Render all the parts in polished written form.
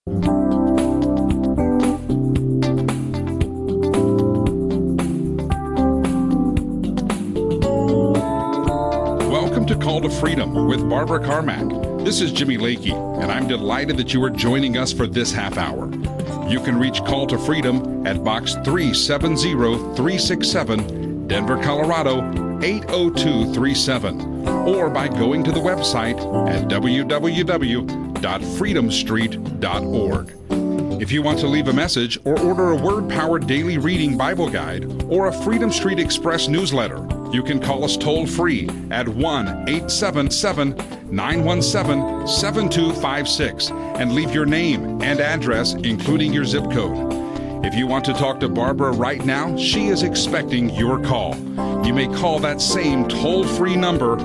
Welcome to Call to Freedom with Barbara Carmack. This is Jimmy Lakey, and I'm delighted that you are joining us for this half hour. You can reach Call to Freedom at Box 370367, Denver, Colorado 80237, or by going to the website at www.freedomstreet.org. If you want to leave a message or order a Word-Powered Daily Reading Bible Guide or a Freedom Street Express newsletter, you can call us toll-free at 1-877-917-7256 and leave your name and address, including your zip code. If you want to talk to Barbara right now, she is expecting your call. You may call that same toll-free number,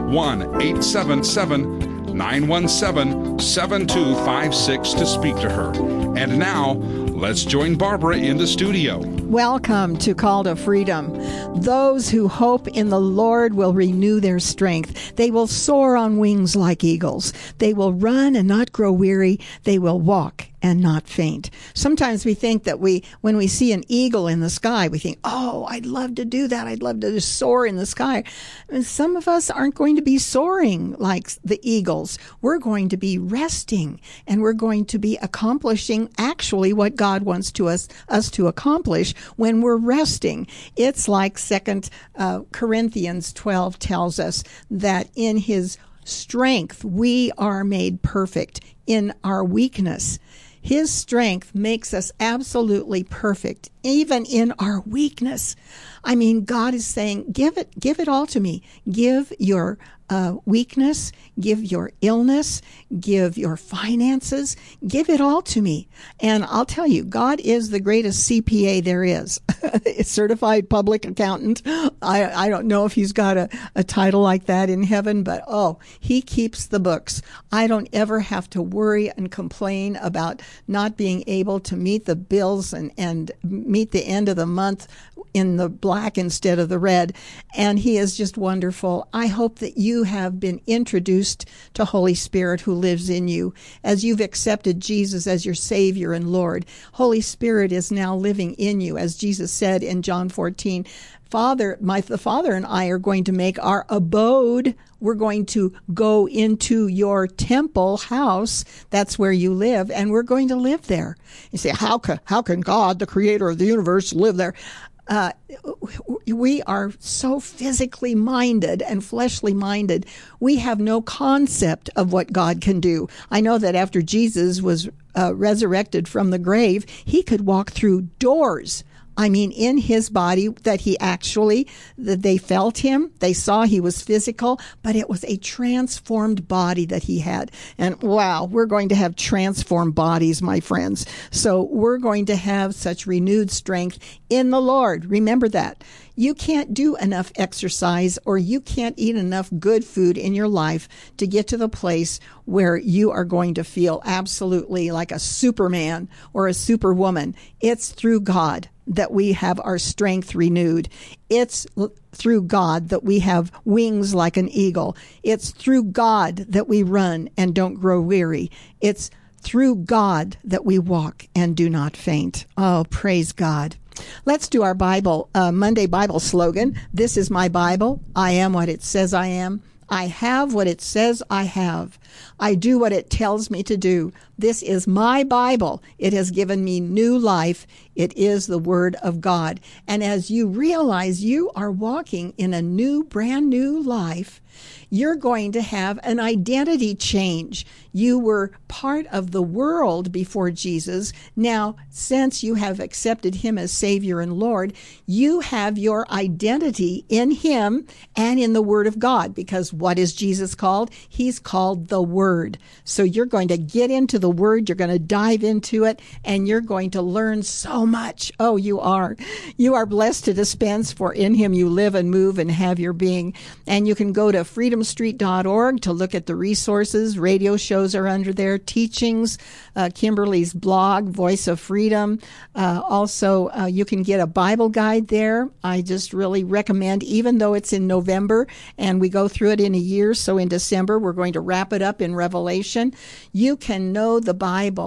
1-877-917-7256, to speak to her. And now, let's join Barbara in the studio. Welcome to Call to Freedom. Those who hope in the Lord will renew their strength. They will soar on wings like eagles. They will run and not grow weary. They will walk and not faint. Sometimes we think that when we see an eagle in the sky, we think, oh, I'd love to do that. I'd love to just soar in the sky. And some of us aren't going to be soaring like the eagles. We're going to be resting, and we're going to be accomplishing actually what God wants us to accomplish when we're resting. It's like 2 Corinthians 12 tells us that in His strength we are made perfect in our weakness. His strength makes us absolutely perfect, even in our weakness. I mean, God is saying, give it all to me. Give your weakness, give your illness, give your finances, give it all to me. And I'll tell you, God is the greatest CPA there is. A certified public accountant. I don't know if he's got a title like that in heaven, but he keeps the books. I don't ever have to worry and complain about not being able to meet the bills and meet the end of the month in the black instead of the red. And he is just wonderful. I hope that you have been introduced to Holy Spirit who lives in you. As you've accepted Jesus as your Savior and Lord, Holy Spirit is now living in you. As Jesus said in John 14, the Father and I are going to make our abode. We're going to go into your temple house. That's where you live, and we're going to live there. You say, how can God, the creator of the universe, live there? We are so physically minded and fleshly minded. We have no concept of what God can do. I know that after Jesus was resurrected from the grave, he could walk through doors. I mean, in his body, that they felt him, they saw he was physical, but it was a transformed body that he had. And wow, we're going to have transformed bodies, my friends. So we're going to have such renewed strength in the Lord. Remember that. You can't do enough exercise, or you can't eat enough good food in your life to get to the place where you are going to feel absolutely like a Superman or a Superwoman. It's through God that we have our strength renewed. It's through God that we have wings like an eagle. It's through God that we run and don't grow weary. It's through God that we walk and do not faint. Oh, praise God. Let's do our Monday Bible slogan. This is my Bible. I am what it says I am. I have what it says I have. I do what it tells me to do. This is my Bible. It has given me new life. It is the Word of God. And as you realize you are walking in a brand new life, you're going to have an identity change. You were part of the world before Jesus. Now, since you have accepted him as Savior and Lord, you have your identity in him and in the Word of God. Because what is Jesus called? He's called the Word. So you're going to get into the Word, you're going to dive into it, and you're going to learn so much. Oh, you are. You are blessed to dispense, for in him you live and move and have your being. And you can go to freedomstreet.org to look at the resources. Radio shows are under there, teachings, Kimberly's blog, Voice of Freedom. Also, you can get a Bible guide there. I just really recommend, even though it's in November and we go through it in a year, so in December we're going to wrap it up in Revelation. You can know the Bible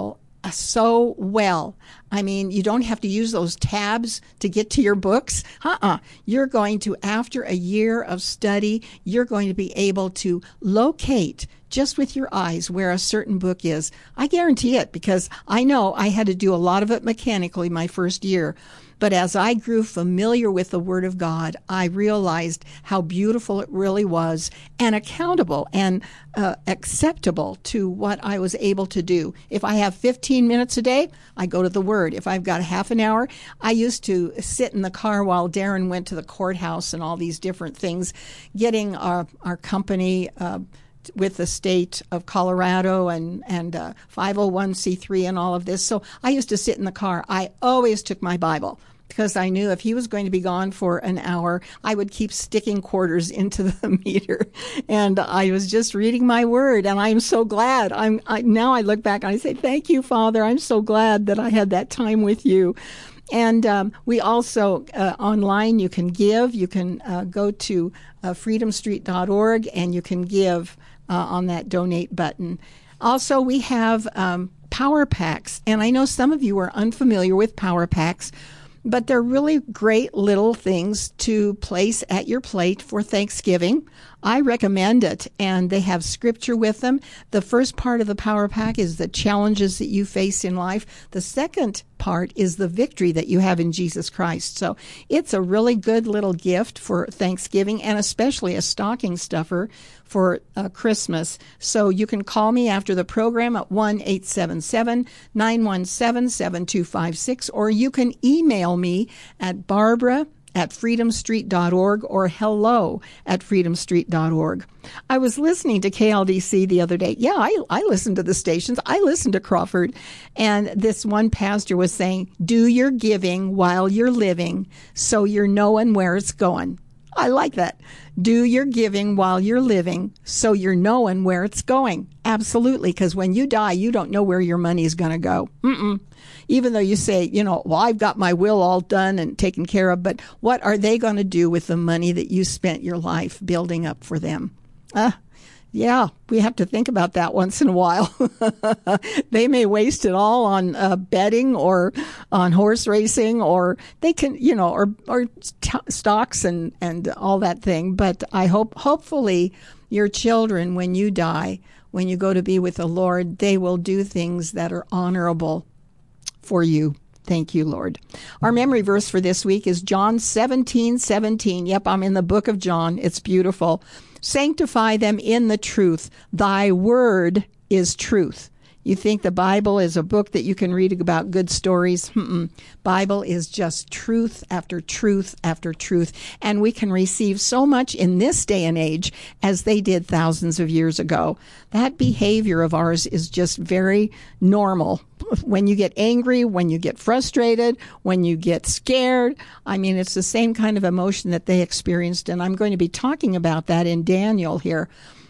so well. I mean, you don't have to use those tabs to get to your books. You're going to, after a year of study, you're going to be able to locate just with your eyes where a certain book is. I guarantee it, because I know I had to do a lot of it mechanically my first year. But as I grew familiar with the Word of God, I realized how beautiful it really was, and accountable and acceptable to what I was able to do. If I have 15 minutes a day, I go to the Word. If I've got a half an hour, I used to sit in the car while Darren went to the courthouse and all these different things, getting our company with the state of Colorado and 501c3 and all of this. So I used to sit in the car. I always took my Bible, because I knew if he was going to be gone for an hour, I would keep sticking quarters into the meter. And I was just reading my Word, and I'm so glad. Now I look back and I say, thank you, Father. I'm so glad that I had that time with you. And we also, online, you can give. You can go to freedomstreet.org, and you can give on that donate button. Also, we have Power Packs. And I know some of you are unfamiliar with Power Packs, but they're really great little things to place at your plate for Thanksgiving. I recommend it, and they have scripture with them. The first part of the Power Pack is the challenges that you face in life. The second part is the victory that you have in Jesus Christ. So it's a really good little gift for Thanksgiving, and especially a stocking stuffer for Christmas. So you can call me after the program at 1-877-917-7256, or you can email me at barbara@freedomstreet.org or hello@freedomstreet.org. I was listening to KLDC the other day. Yeah, I listen to the stations. I listen to Crawford. And this one pastor was saying, do your giving while you're living so you're knowing where it's going. I like that. Do your giving while you're living so you're knowing where it's going. Absolutely, because when you die, you don't know where your money is going to go. Even though you say, well, I've got my will all done and taken care of, but what are they going to do with the money that you spent your life building up for them? Yeah, we have to think about that once in a while. They may waste it all on betting or on horse racing, or they can, or stocks and all that thing. But I hopefully your children, when you die, when you go to be with the Lord, they will do things that are honorable for you. Thank you, Lord. Our memory verse for this week is John 17:17. Yep, I'm in the book of John. It's beautiful. Sanctify them in the truth. Thy word is truth. You think the Bible is a book that you can read about good stories? Bible is just truth after truth after truth. And we can receive so much in this day and age as they did thousands of years ago. That behavior of ours is just very normal. When you get angry, when you get frustrated, when you get scared, I mean, it's the same kind of emotion that they experienced. And I'm going to be talking about that in Daniel here.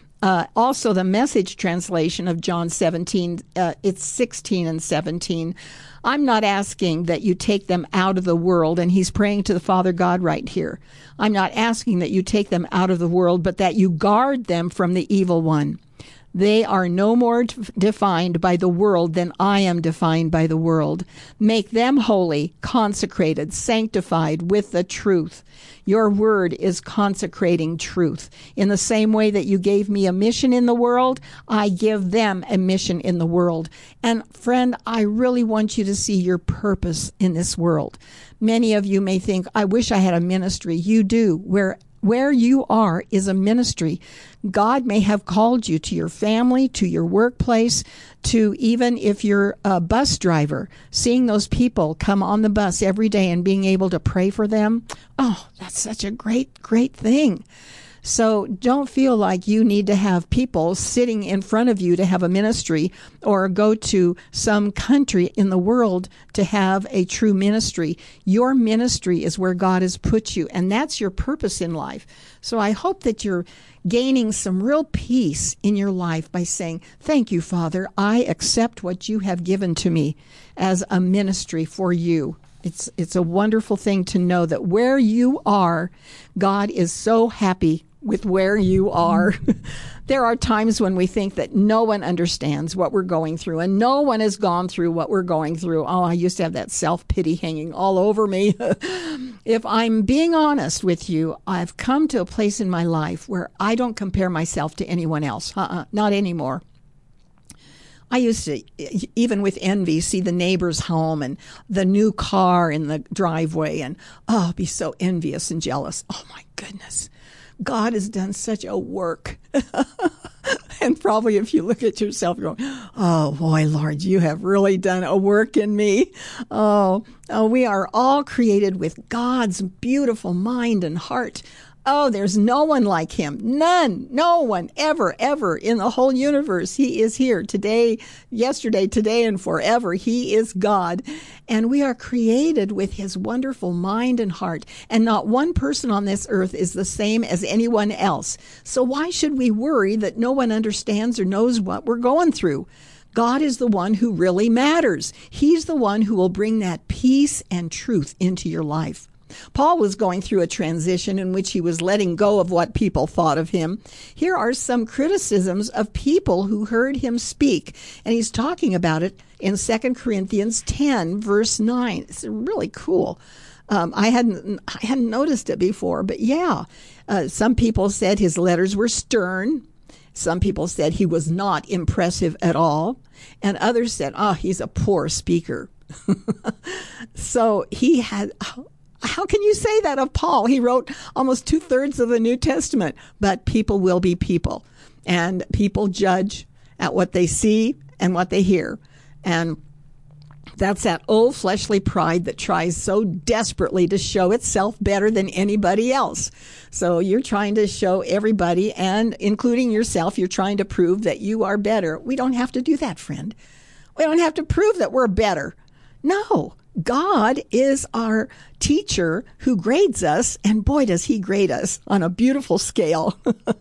Also, the Message translation of John 17, it's 16 and 17. I'm not asking that you take them out of the world, and he's praying to the Father God right here. I'm not asking that you take them out of the world, but that you guard them from the evil one. They are no more defined by the world than I am defined by the world. Make them holy, consecrated, sanctified with the truth. Your word is consecrating truth. In the same way that you gave me a mission in the world, I give them a mission in the world. And friend, I really want you to see your purpose in this world. Many of you may think, I wish I had a ministry. You do. Where you are is a ministry. God may have called you to your family, to your workplace, to even if you're a bus driver, seeing those people come on the bus every day and being able to pray for them. Oh, that's such a great, great thing. So don't feel like you need to have people sitting in front of you to have a ministry, or go to some country in the world to have a true ministry. Your ministry is where God has put you, and that's your purpose in life. So I hope that you're gaining some real peace in your life by saying, thank you, Father. I accept what you have given to me as a ministry for you. It's a wonderful thing to know that where you are, God is so happy with where you are. There are times when we think that no one understands what we're going through, and no one has gone through what we're going through. Oh, I used to have that self-pity hanging all over me. If I'm being honest with you, I've come to a place in my life where I don't compare myself to anyone else. Not anymore. I used to, even with envy, see the neighbor's home and the new car in the driveway and, be so envious and jealous. Oh, my goodness. God has done such a work. And probably if you look at yourself, you're going, oh, boy, Lord, you have really done a work in me. We are all created with God's beautiful mind and heart. Oh, there's no one like him. None. No one ever, ever in the whole universe. He is here today, yesterday, today, and forever. He is God. And we are created with his wonderful mind and heart. And not one person on this earth is the same as anyone else. So why should we worry that no one understands or knows what we're going through? God is the one who really matters. He's the one who will bring that peace and truth into your life. Paul was going through a transition in which he was letting go of what people thought of him. Here are some criticisms of people who heard him speak, and he's talking about it in 2 Corinthians 10, verse 9. It's really cool. I hadn't noticed it before, but yeah. Some people said his letters were stern. Some people said he was not impressive at all. And others said, he's a poor speaker. So he had... How can you say that of Paul? He wrote almost 2/3 of the New Testament, but people will be people, and people judge at what they see and what they hear. And that's that old fleshly pride that tries so desperately to show itself better than anybody else. So you're trying to show everybody, and including yourself, you're trying to prove that you are better. We don't have to do that, friend. We don't have to prove that we're better. No. God is our teacher who grades us, and boy, does he grade us on a beautiful scale.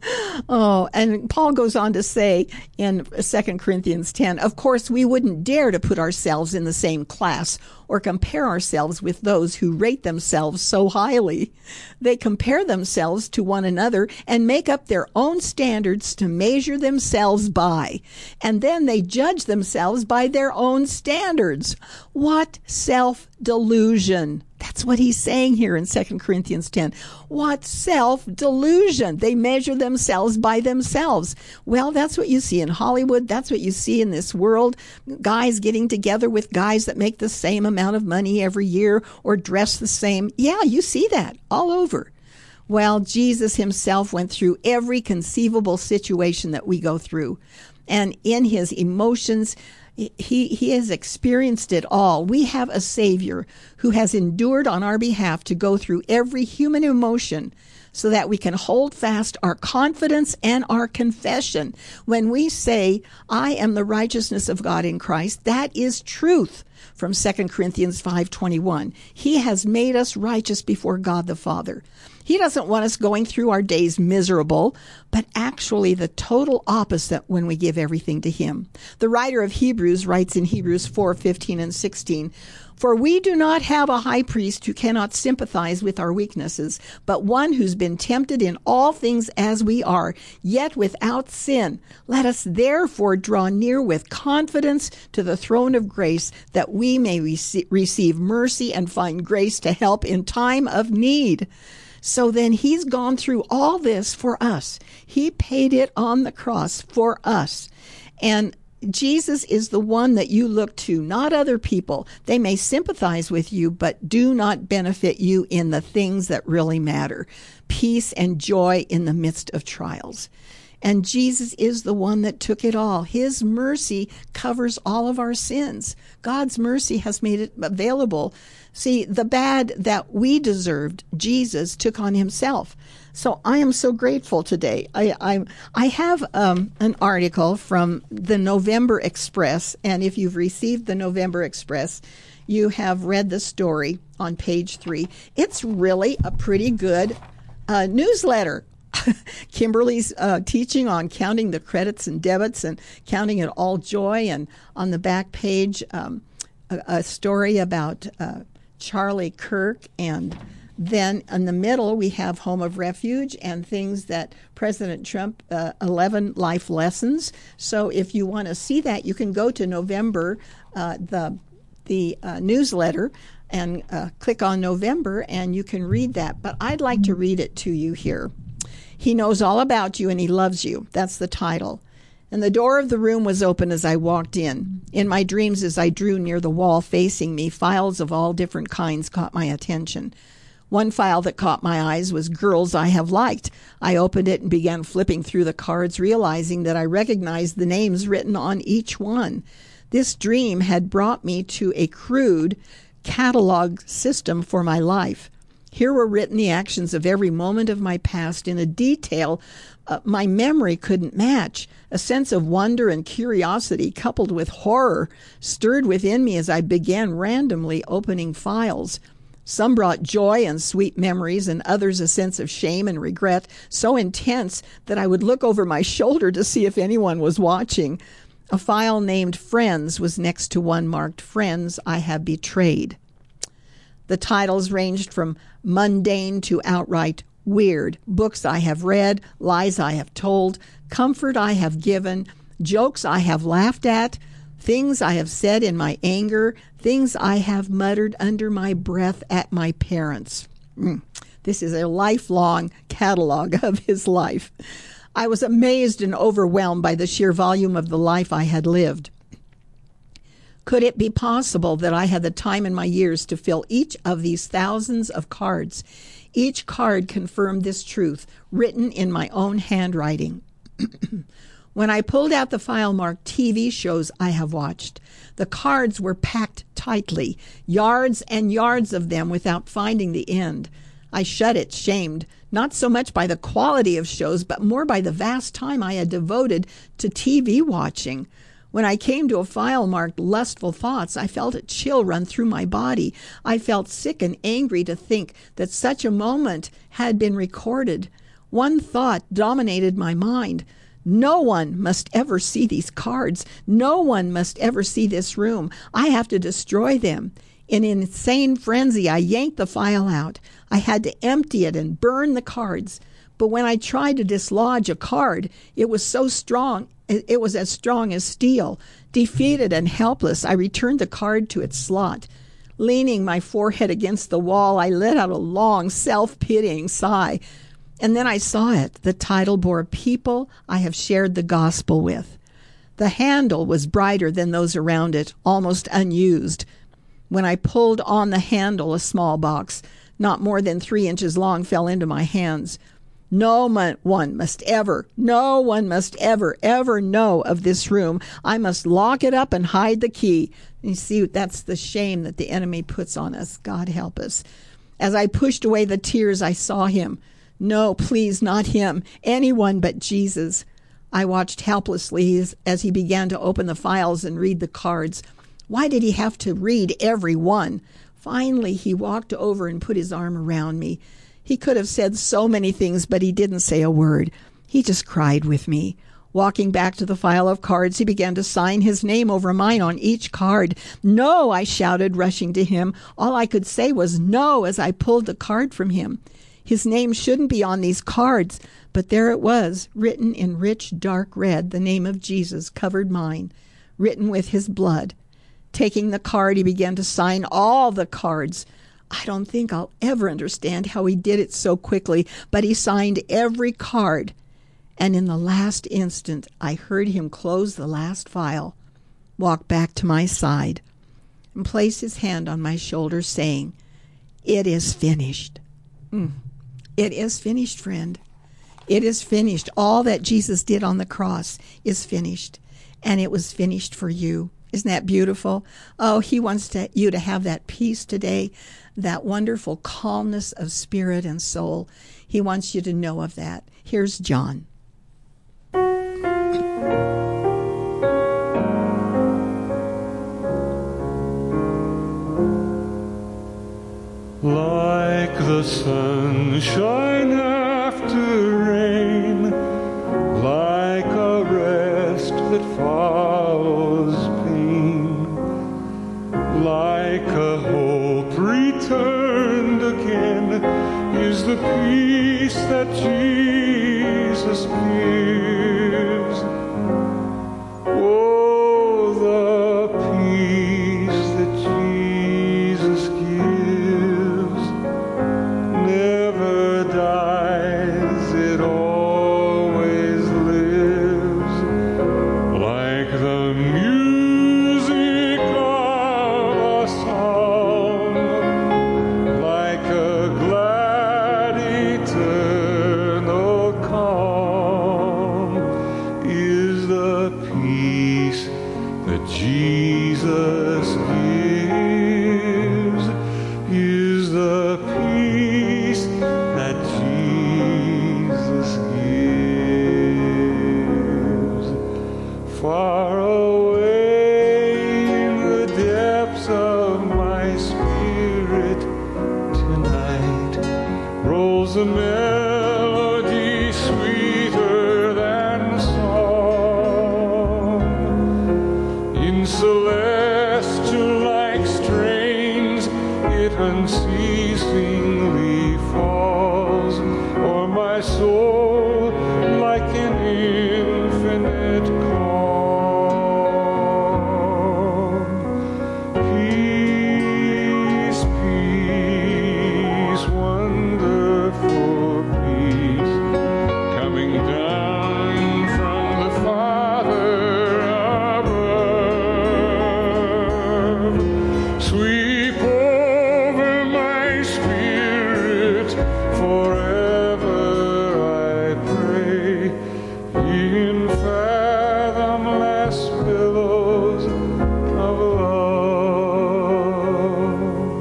And Paul goes on to say in 2 Corinthians 10, of course, we wouldn't dare to put ourselves in the same class or compare ourselves with those who rate themselves so highly. They compare themselves to one another and make up their own standards to measure themselves by. And then they judge themselves by their own standards. What self-delusion! That's what he's saying here in 2 Corinthians 10. What self-delusion! They measure themselves by themselves. Well, that's what you see in Hollywood. That's what you see in this world. Guys getting together with guys that make the same amount of money every year or dress the same. Yeah, you see that all over. Well, Jesus himself went through every conceivable situation that we go through. And in his emotions, he has experienced it all. We have a Savior who has endured on our behalf to go through every human emotion so that we can hold fast our confidence and our confession. When we say, I am the righteousness of God in Christ, that is truth from 2 Corinthians 5:21. He has made us righteous before God the Father. He doesn't want us going through our days miserable, but actually the total opposite when we give everything to him. The writer of Hebrews writes in Hebrews 4:15 and 16, for we do not have a high priest who cannot sympathize with our weaknesses, but one who's been tempted in all things as we are, yet without sin. Let us therefore draw near with confidence to the throne of grace, that we may receive mercy and find grace to help in time of need. So then he's gone through all this for us. He paid it on the cross for us. And Jesus is the one that you look to, not other people. They may sympathize with you, but do not benefit you in the things that really matter. Peace and joy in the midst of trials. And Jesus is the one that took it all. His mercy covers all of our sins. God's mercy has made it available. See, the bad that we deserved, Jesus took on himself. So I am so grateful today. I have an article from the November Express, and if you've received the November Express, you have read the story on page 3. It's really a pretty good newsletter. Kimberly's teaching on counting the credits and debits and counting it all joy, and on the back page a story about Charlie Kirk and Then in the middle, we have Home of Refuge and things that President Trump, 11 life lessons. So if you want to see that, you can go to November, the newsletter, and click on November, and you can read that. But I'd like to read it to you here. He knows all about you, and he loves you. That's the title. And the door of the room was open as I walked in. In my dreams, as I drew near the wall facing me, files of all different kinds caught my attention. One file that caught my eyes was Girls I Have Liked. I opened it and began flipping through the cards, realizing that I recognized the names written on each one. This dream had brought me to a crude catalog system for my life. Here were written the actions of every moment of my past in a detail my memory couldn't match. A sense of wonder and curiosity coupled with horror stirred within me as I began randomly opening files. Some brought joy and sweet memories, and others a sense of shame and regret so intense that I would look over my shoulder to see if anyone was watching. A file named Friends was next to one marked Friends I Have Betrayed. The titles ranged from mundane to outright weird. Books I have read, lies I have told, comfort I have given, jokes I have laughed at, things I have said in my anger, things I have muttered under my breath at my parents. This is a lifelong catalog of his life. I was amazed and overwhelmed by the sheer volume of the life I had lived. Could it be possible that I had the time in my years to fill each of these thousands of cards? Each card confirmed this truth, written in my own handwriting. When I pulled out the file marked TV shows I have watched, the cards were packed tightly, yards and yards of them without finding the end. I shut it, shamed, not so much by the quality of shows, but more by the vast time I had devoted to TV watching. When I came to a file marked Lustful Thoughts, I felt a chill run through my body. I felt sick and angry to think that such a moment had been recorded. One thought dominated my mind. No one must ever see these cards. No one must ever see this room. I have to destroy them. In an insane frenzy, I yanked the file out. I had to empty it and burn the cards. But when I tried to dislodge a card, it was so strong. It was as strong as steel. Defeated and helpless, I returned the card to its slot. Leaning my forehead against the wall, I let out a long, self-pitying sigh. And then I saw it. The title bore People I Have Shared the Gospel With. The handle was brighter than those around it, almost unused. When I pulled on the handle, a small box, not more than 3 inches long, fell into my hands. No one must ever know of this room. I must lock it up and hide the key. You see, that's the shame that the enemy puts on us. God help us. As I pushed away the tears, I saw him. No, please, not him. Anyone but Jesus. I watched helplessly as he began to open the files and read the cards. Why did he have to read every one? Finally, he walked over and put his arm around me. He could have said so many things, but he didn't say a word. He just cried with me. Walking back to the file of cards, he began to sign his name over mine on each card. No, I shouted, rushing to him. All I could say was no as I pulled the card from him. His name shouldn't be on these cards, but there it was, written in rich, dark red. The name of Jesus covered mine, written with his blood. Taking the card, he began to sign all the cards. I don't think I'll ever understand how he did it so quickly, but he signed every card. And in the last instant, I heard him close the last file, walk back to my side, and place his hand on my shoulder, saying, "It is finished." It is finished, friend. It is finished. All that Jesus did on the cross is finished, and it was finished for you. Isn't that beautiful? Oh, he wants you to have that peace today, that wonderful calmness of spirit and soul. He wants you to know of that. Here's John. Like the sunshine after rain, like a rest that follows pain, like a hope returned shaken is the peace that Jesus gives. Oh, the peace that Jesus gives never dies, it always lives, like the music of a song, like a glad eternal calm, is the peace that Jesus gives, is the peace that Jesus gives. Far away in the depths of my spirit tonight rolls a melody sweeter than song. In celestial-like strains it unceasingly falls o'er my soul like an infinite calm. Peace, peace, wonderful peace, coming down from the Father above. Sweep over my spirit forever, I pray, in fathomless billows of love.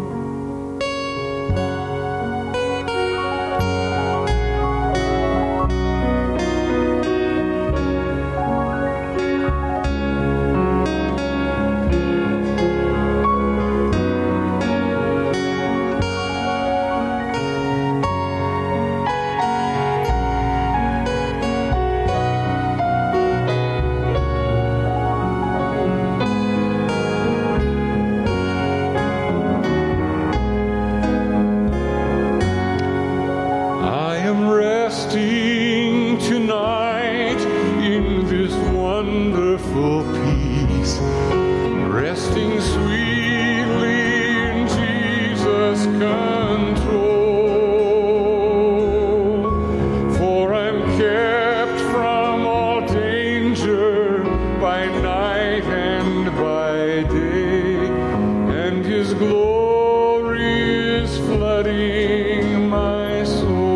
I am resting tonight in this wonderful peace, resting sweetly in Jesus' control. For I'm kept from all danger by night and by day, and His glory is flooding my soul.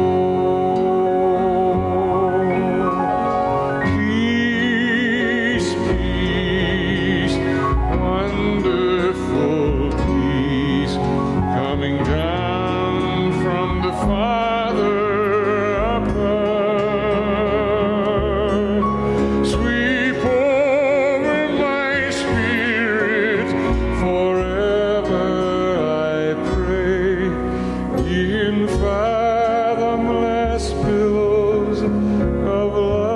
Peace, peace, wonderful peace, coming down from the Father above. Sweep over my spirit forever, I pray, in fathomless billows of love.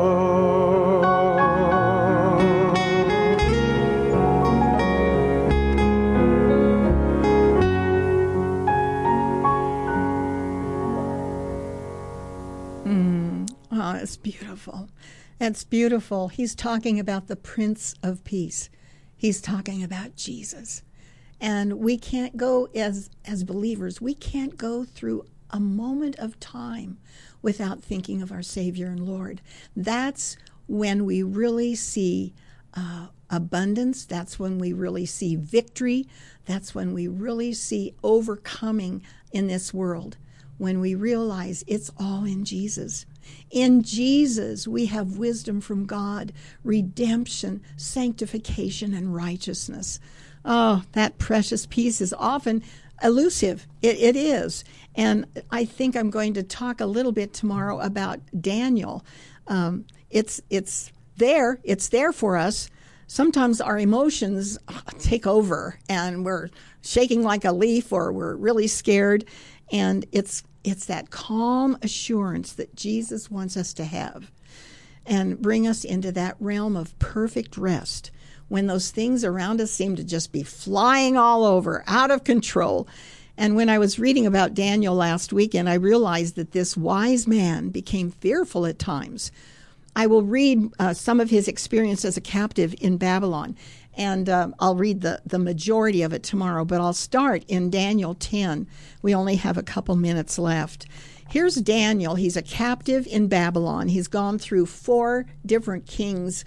Oh, it's beautiful. It's beautiful. He's talking about the Prince of Peace. He's talking about Jesus. And we can't go, as believers, we can't go through a moment of time without thinking of our Savior and Lord. That's when we really see abundance. That's when we really see victory. That's when we really see overcoming in this world, when we realize it's all in Jesus. In Jesus, we have wisdom from God, redemption, sanctification, and righteousness. Oh, that precious peace is often elusive. It is. And I think I'm going to talk a little bit tomorrow about Daniel. It's there. It's there for us. Sometimes our emotions take over and we're shaking like a leaf or we're really scared. And it's that calm assurance that Jesus wants us to have and bring us into that realm of perfect rest when those things around us seem to just be flying all over, out of control. And when I was reading about Daniel last weekend, I realized that this wise man became fearful at times. I will read some of his experience as a captive in Babylon, and I'll read the majority of it tomorrow, but I'll start in Daniel 10. We only have a couple minutes left. Here's Daniel. He's a captive in Babylon. He's gone through 4 different kings'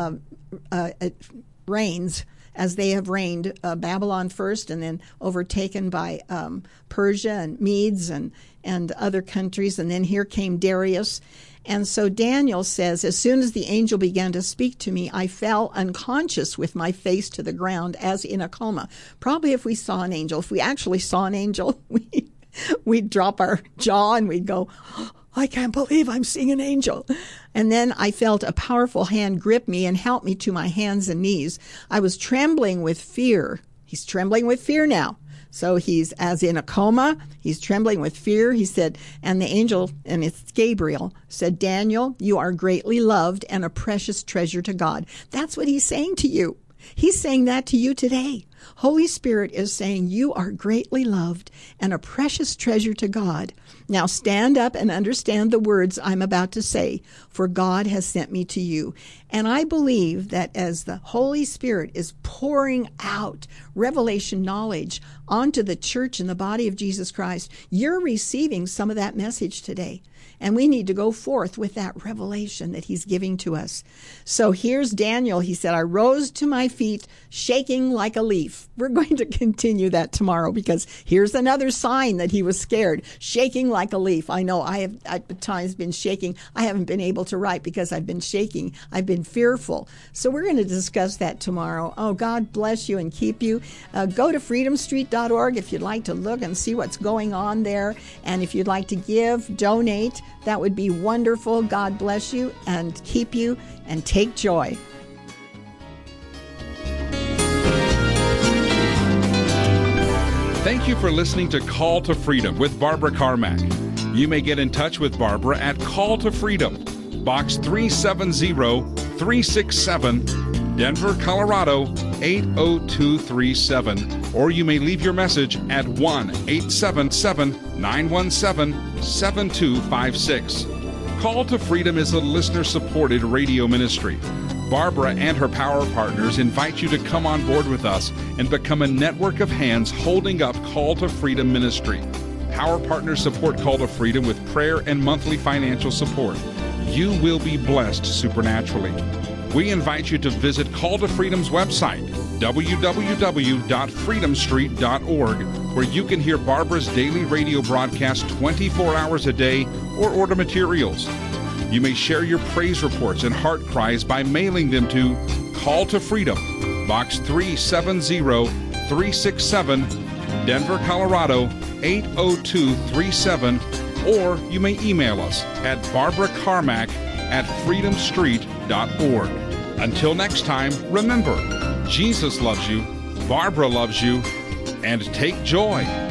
reigns as they have reigned, Babylon first and then overtaken by Persia and Medes and other countries. And then here came Darius. And so Daniel says, as soon as the angel began to speak to me, I fell unconscious with my face to the ground as in a coma. Probably if we saw an angel, if we actually saw an angel, we'd drop our jaw and we'd go, I can't believe I'm seeing an angel. And then I felt a powerful hand grip me and help me to my hands and knees. I was trembling with fear. He's trembling with fear now. So he's as in a coma. He's trembling with fear. He said, and the angel, and it's Gabriel, said, Daniel, you are greatly loved and a precious treasure to God. That's what he's saying to you. He's saying that to you today. Holy Spirit is saying you are greatly loved and a precious treasure to God. Now stand up and understand the words I'm about to say, for God has sent me to you. And I believe that as the Holy Spirit is pouring out revelation knowledge onto the church and the body of Jesus Christ, you're receiving some of that message today. And we need to go forth with that revelation that he's giving to us. So here's Daniel. He said, I rose to my feet, shaking like a leaf. We're going to continue that tomorrow because here's another sign that he was scared, shaking like a leaf. I know I have at times been shaking. I haven't been able to write because I've been shaking. I've been fearful. So we're going to discuss that tomorrow. Oh, God bless you and keep you. Go to freedomstreet.org if you'd like to look and see what's going on there. And if you'd like to give, donate, that would be wonderful. God bless you and keep you and take joy. Thank you for listening to Call to Freedom with Barbara Carmack. You may get in touch with Barbara at Call to Freedom, Box 370-367, Denver, Colorado 80237, or you may leave your message at 1-877-917-7256. Call to Freedom is a listener-supported radio ministry. Barbara and her power partners invite you to come on board with us and become a network of hands holding up Call to Freedom ministry. Power partners support Call to Freedom with prayer and monthly financial support. You will be blessed supernaturally. We invite you to visit Call to Freedom's website, www.freedomstreet.org, where you can hear Barbara's daily radio broadcast 24 hours a day or order materials. You may share your praise reports and heart cries by mailing them to Call to Freedom, Box 370-367, Denver, Colorado 80237, or you may email us at barbaracarmack@freedomstreet.org. Until next time, remember, Jesus loves you, Barbara loves you, and take joy.